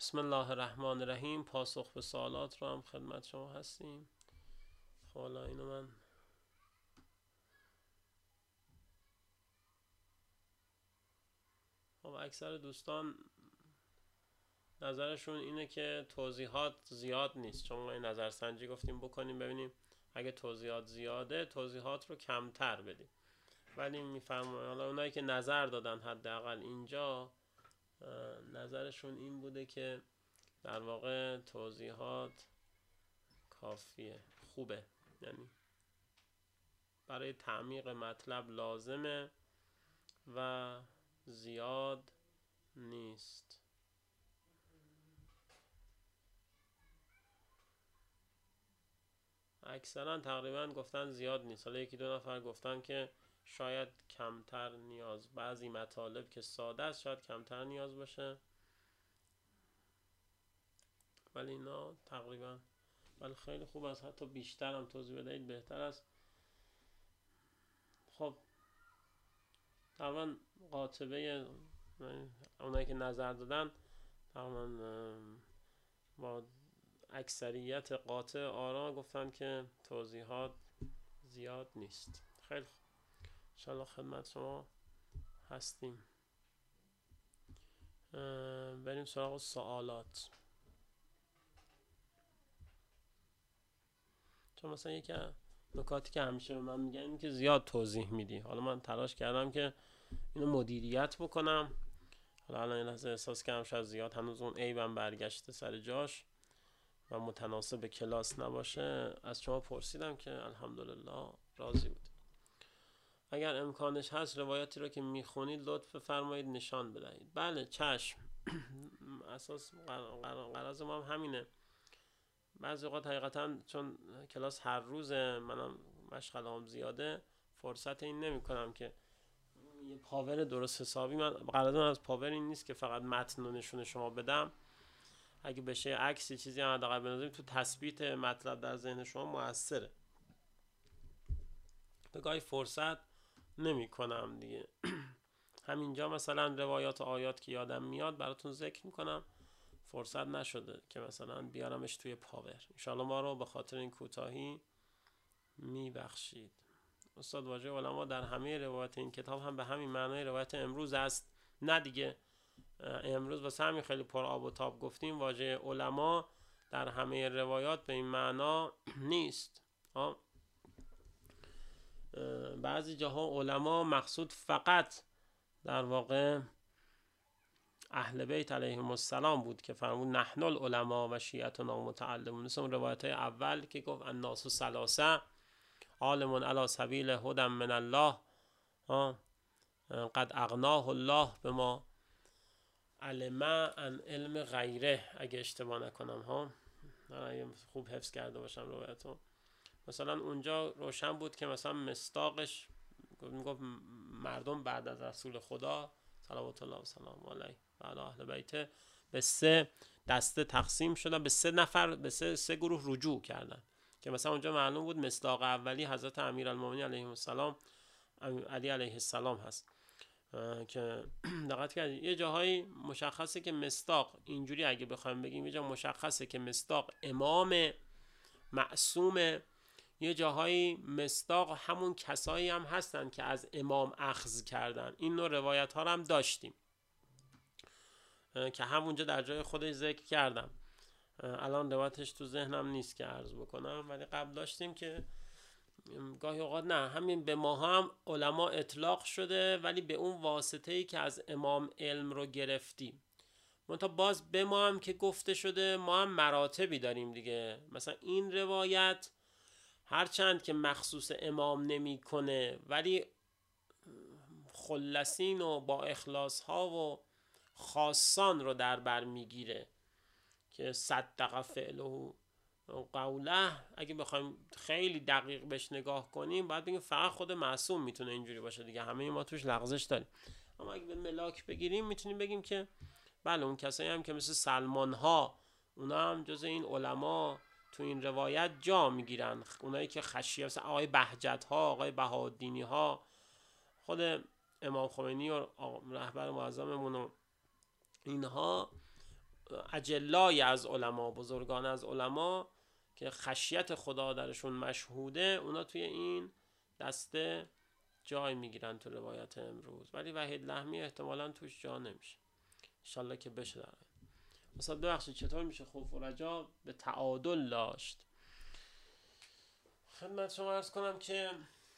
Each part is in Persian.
بسم الله الرحمن الرحیم. پاسخ به سوالات رو هم خدمت شما هستیم. خب حالا اینو من اکثر دوستان نظرشون اینه که توضیحات زیاد نیست، چون ما این نظرسنجی گفتیم بکنیم ببینیم اگه توضیحات زیاده توضیحات رو کمتر بدیم. ولی میفرمایید حالا اونایی که نظر دادن حداقل اینجا نظرشون این بوده که در واقع توضیحات کافیه، خوبه، یعنی برای تعمیق مطلب لازمه و زیاد نیست. اکثرا تقریبا گفتن زیاد نیست. حالا یکی دو نفر گفتن که شاید کمتر نیاز، بعضی مطالب که ساده است شاید کمتر نیاز باشه، ولی اینا تقریبا ولی خیلی خوب است، حتی بیشتر هم توضیح بدهید بهتر است. خب طبعا قاطبه اونایی که نظر دادن طبعا با اکثریت قاطع آرا گفتن که توضیحات زیاد نیست. خیلی خوب، انشاءالله خدمت شما هستیم. بریم سراغ سوالات. چون مثلا یکی نکاتی که همیشه به من میگن این که زیاد توضیح میدی. حالا من تلاش کردم که اینو مدیریت بکنم. حالا الان این لحظه احساس کردم شاید زیاد هنوز اون عیبم برگشته سر جاش و متناسب به کلاس نباشه. از شما پرسیدم که الحمدلله راضی بود. اگر امکانش هست روایتی رو که میخونید لطف فرمایید نشان بدهید. بله چشم. اساس غرض ما هم همینه. بعضی اوقات حقیقتا چون کلاس هر روزه، منم مشغله‌ام زیاده، فرصت این نمی کنم که یه پاور درست حسابی. من غرضم از پاور این نیست که فقط متن رو نشون شما بدم. اگه بشه عکسی چیزی هم حداقل بنازیم تو تثبیت مطلب در ذهن شما موثره. به گاهی فرصت نمی کنم دیگه. همینجا مثلا روایات و آیات که یادم میاد براتون ذکر میکنم، فرصت نشده که مثلا بیارمش توی پاور. انشاءالله ما رو به خاطر این کوتاهی میبخشید. استاد واژه علما در همه روایات این کتاب هم به همین معنای روایت امروز است. نه دیگه، امروز واسه همین خیلی پر آب و تاب گفتیم. واژه علما در همه روایات به این معنا نیست. بعضی جاها علما مقصود فقط در واقع اهل بیت علیهم السلام بود که فرمود نحن العلماء و شیعتنا متعلمون. مثل اون روایت اول که گفت الناس ثلاثه عالم علی سبیل هدى من الله قد اغناه الله بما علم عن علم غیره، اگه اشتباه نکنم خوب حفظ کرده باشم روایتو. مثلا اونجا روشن بود که مثلا مصداقش میگفت مردم بعد از رسول خدا صلوات الله و سلام علیه و علی اهل بیته به 3 دسته تقسیم شدن، به 3 نفر، به 3 گروه رجوع کردن. که مثلا اونجا معلوم بود مصداق اولی حضرت امیرالمومنین علیه السلام علی علیه السلام هست. که دقت کردید یه جاهایی مشخصه که مصداق اینجوری اگه بخوایم بگیم یه جا مشخصه که مصداق امام معصومه، یه جاهایی مصداق همون کسایی هم هستن که از امام اخذ کردن. این نوع روایت ها رو هم داشتیم که همونجا در جای خودش ذکر کردم. الان روایتش تو ذهنم نیست که عرض بکنم، ولی قبل داشتیم که گاهی اوقات نه همین به ما هم علما اطلاق شده، ولی به اون واسطه‌ای که از امام علم رو گرفتیم. منتها باز به ما هم که گفته شده ما هم مراتبی داریم دیگه. مثلا این روایت هرچند که مخصوص امام نمی کنه ولی خلصین و با اخلاص ها و خاصان رو در بر میگیره که صدق فعله قوله. اگه بخوایم خیلی دقیق بهش نگاه کنیم باید بگیم فقط خود معصوم میتونه اینجوری باشه دیگه، همه ما توش لغزش داریم. اما اگه به ملاک بگیریم میتونیم بگیم که بله اون کسایی هم که مثل سلمان ها اونا هم جز این علما تو این روایت جا میگیرن. اونایی که خشیه مثل آقای بهجت ها، آقای بهاءالدینی ها، خود امام خمینی و رهبر معظممون و اینها اجلای از علما، بزرگان از علما که خشیت خدا درشون مشهوده، اونا توی این دسته جای میگیرن تو روایت امروز، ولی وحید لحمی احتمالاً توش جا نمیشه. انشالله که بشه. در مثلا ببخشید چطور میشه خوف و رجا به تعادل داشت؟ خدمت شما عرض کنم که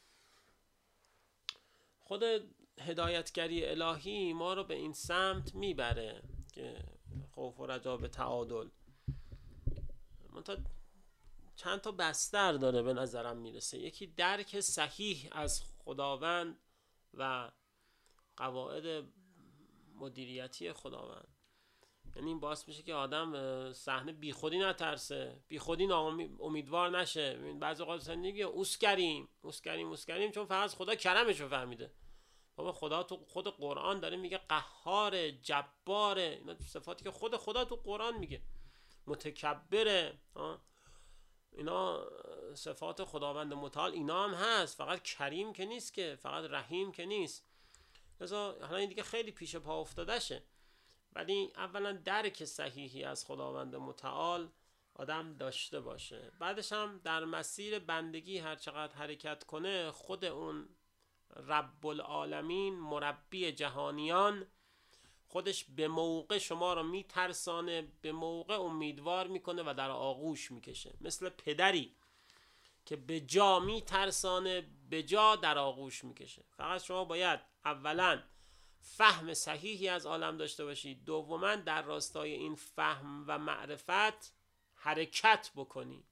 خود هدایتگری الهی ما رو به این سمت میبره که خوف و رجا به تعادل. منتها چند تا بستر داره به نظرم میرسه. یکی درک صحیح از خداوند و قواعد مدیریتی خداوند. یعنی این باعث میشه که آدم صحنه بیخودی نترسه، بیخودی امیدوار نشه. بعضی اوقات میگه اوسکریم چون فقط خدا کرمشو فهمیده. بابا خدا تو خود قرآن داره میگه قهار، جبار، اینا صفاتی که خود خدا تو قرآن میگه. متکبره، اینا صفات خداوند متعال اینا هم هست. فقط کریم که نیست، که فقط رحیم که نیست. لذا حالا این دیگه خیلی پیش پا افتاده شه، ولی اولا درک صحیحی از خداوند متعال آدم داشته باشه. بعدش هم در مسیر بندگی هر چقدر حرکت کنه، خود اون رب العالمین، مربی جهانیان، خودش به موقع شما رو میترسانه، به موقع امیدوار میکنه و در آغوش میکشه. مثل پدری که به جا میترسانه، به جا در آغوش میکشه. فقط شما باید اولا فهم صحیحی از عالم داشته باشید، دوما در راستای این فهم و معرفت حرکت بکنی،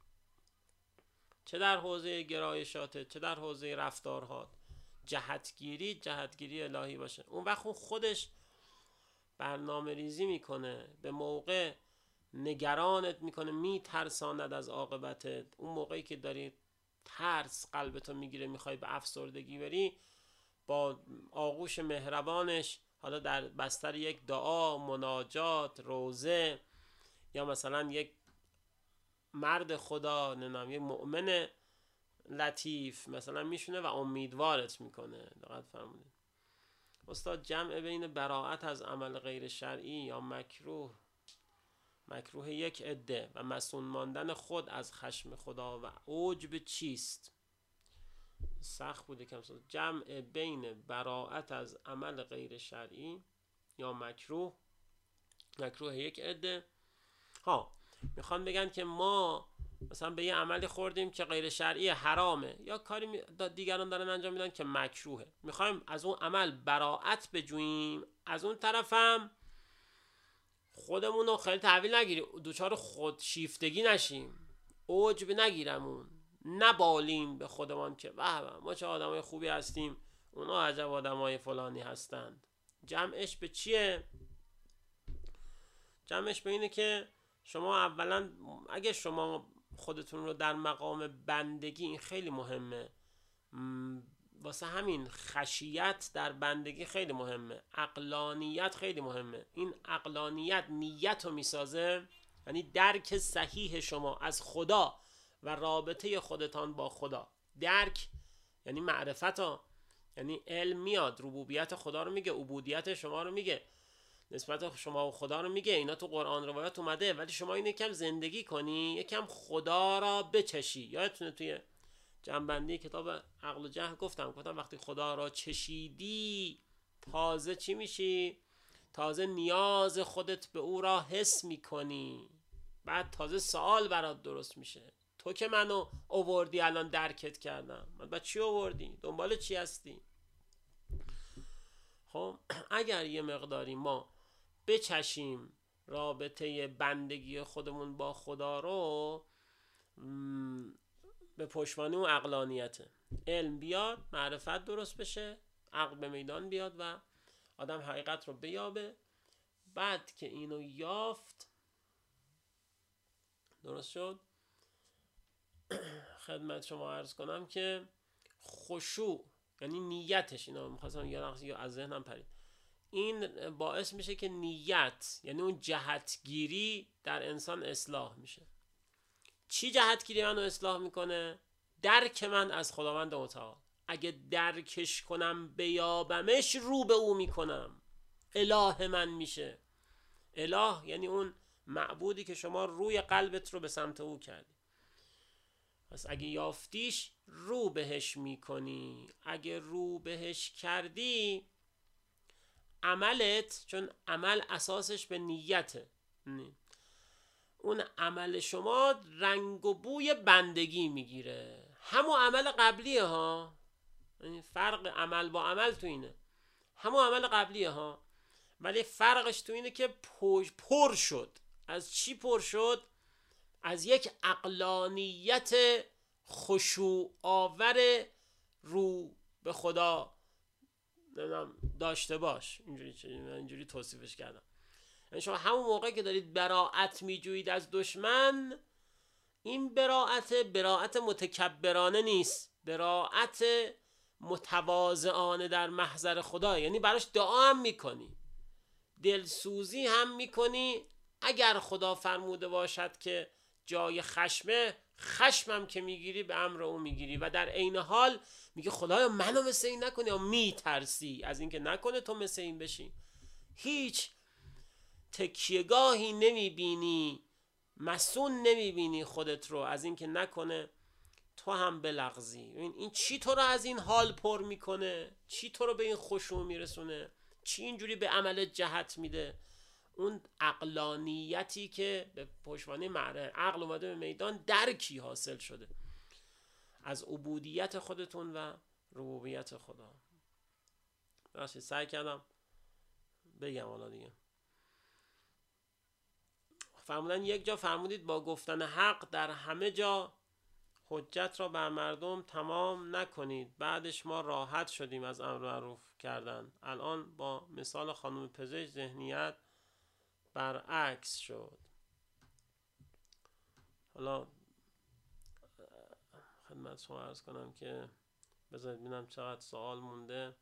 چه در حوزه گرایشات، چه در حوزه رفتارها. جهتگیری الهی باشه. اون وقت خودش برنامه ریزی میکنه، به موقع نگرانت میکنه، میترساند از عاقبتت. اون موقعی که داری ترس قلبتو میگیره، میخوای به افسردگی بری، با آغوش مهربانش، حالا در بستر یک دعا، مناجات، روزه، یا مثلا یک مرد خدا، نمیدونم یک مؤمن لطیف مثلا میشونه و امیدوارت میکنه. دقت فرمودید استاد؟ جمع بین براءت از عمل غیر شرعی یا مکروه یک عده و مسئول ماندن خود از خشم خدا و عجب چیست؟ سخت بوده کم. جمع بین براءت از عمل غیر شرعی یا مکروه یک عده. میخوان بگن که ما مثلا به یه عملی خوردیم که غیر شرعی، حرامه، یا کاری دیگران دارن انجام میدن که مکروهه، میخوایم از اون عمل براءت بجوییم، از اون طرفم خودمون رو خیلی تحویل نگیریم، دوچار خودشیفتگی نشیم، عجب نگیرمون، نبالیم به خودمان که ما چه آدمای خوبی هستیم، اونا عجب آدمای فلانی هستند. جمعش به چیه؟ جمعش به اینه که شما اولا اگه شما خودتون رو در مقام بندگی، این خیلی مهمه، واسه همین خشیت در بندگی خیلی مهمه، عقلانیت خیلی مهمه. این عقلانیت نیت رو میسازه، یعنی درک صحیح شما از خدا و رابطه خودتان با خدا. درک یعنی معرفت ها، یعنی علم میاد، ربوبیت خدا رو میگه، عبودیت شما رو میگه، نسبت شما و خدا رو میگه. اینا تو قرآن روایات اومده، ولی شما اینو یکم زندگی کنی، یکم خدا را بچشی. یادتونه توی جنبندی کتاب عقل و جهل گفتم وقتی خدا را چشیدی تازه چی میشی؟ تازه نیاز خودت به او را حس میکنی، بعد تازه سوال برات درست میشه. تو که منو آوردی الان درکت کردم، من بعد چی آوردی؟ دنبال چی هستی؟ خب اگر یه مقداری ما بچشیم رابطه بندگی خودمون با خدا رو، به پشتوانه اون عقلانیته، علم بیاد، معرفت درست بشه، عقل به میدان بیاد و آدم حقیقت رو بیابه. بعد که اینو یافت، درست شد، خدمت شما عرض کنم که خشوع یعنی نیتش، اینا می‌خواستم یا از ذهنم پرید، این باعث میشه که نیت یعنی اون جهتگیری در انسان اصلاح میشه. چی جهتگیری منو اصلاح میکنه؟ درک من از خداوند متعال. اگه درکش کنم، بیابمش، رو به او میکنم، اله من میشه. اله یعنی اون معبودی که شما روی قلبت رو به سمت او کردی. پس اگه یافتیش رو بهش میکنی. اگه رو بهش کردی عملت، چون عمل اساسش به نیته، اون عمل شما رنگ و بوی بندگی میگیره. همون عمل قبلیه ها، فرق عمل با عمل تو اینه، همون عمل قبلیه ها، ولی فرقش تو اینه که پر شد. از چی پر شد؟ از یک عقلانیت خشوع آور رو به خدا داشته باش. اینجوری توصیفش کردم. یعنی شما همون موقع که دارید براءت میجویید از دشمن، این براءت متکبرانه نیست، براءت متواضعانه در محضر خدا. یعنی براش دعا هم میکنی، دلسوزی هم میکنی، اگر خدا فرموده باشد که جای خشمم که میگیری به امر او میگیری، و در عین حال میگه خدایا منو مثل این نکنی، یا میترسی از اینکه نکنه تو مثل این بشی. هیچ تکیهگاهی نمیبینی، مسون نمیبینی خودت رو از اینکه نکنه تو هم بلغزی. این چی تو رو از این حال پر میکنه؟ چی تو رو به این خشوع میرسونه؟ چی اینجوری به عملت جهت میده؟ اون عقلانیتی که به پشتوانه عقل اومده به میدان، درکی حاصل شده از عبودیت خودتون و ربوبیت خدا. راستی سعی کردم بگم حالا دیگه. فرمودن یک جا فرمودید با گفتن حق در همه جا حجت را بر مردم تمام نکنید. بعدش ما راحت شدیم از امر معروف کردن. الان با مثال خانم پزشک ذهنیت برعکس شد. حالا خدمت شما عرض کنم که بذارید ببینم چقدر سوال مونده.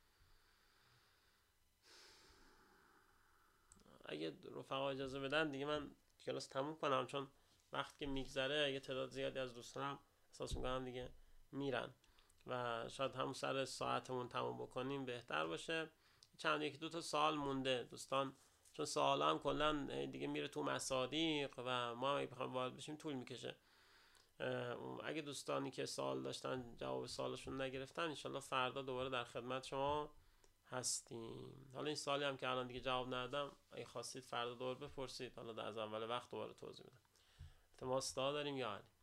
اگه رفقا اجازه بدن دیگه من کلاس تموم کنم، چون وقت که میگذره یه تعداد زیادی از دوستانم احساس میکنم دیگه میرن و شاید همون سر ساعتمون تموم بکنیم بهتر باشه. یکی دو تا سوال مونده دوستان، چون سوال هم کلا دیگه میره تو مصادیق و ما اگه بخوایم وارد بشیم طول میکشه. اگه دوستانی که سوال داشتن جواب سوالشون نگرفتن، انشالله فردا دوباره در خدمت شما هستیم. حالا این سوالی هم که الان دیگه جواب ندادم، اگه خواستید فردا دوباره بپرسید، حالا از اول وقت دوباره توضیح میدم. التماس داریم یا علی؟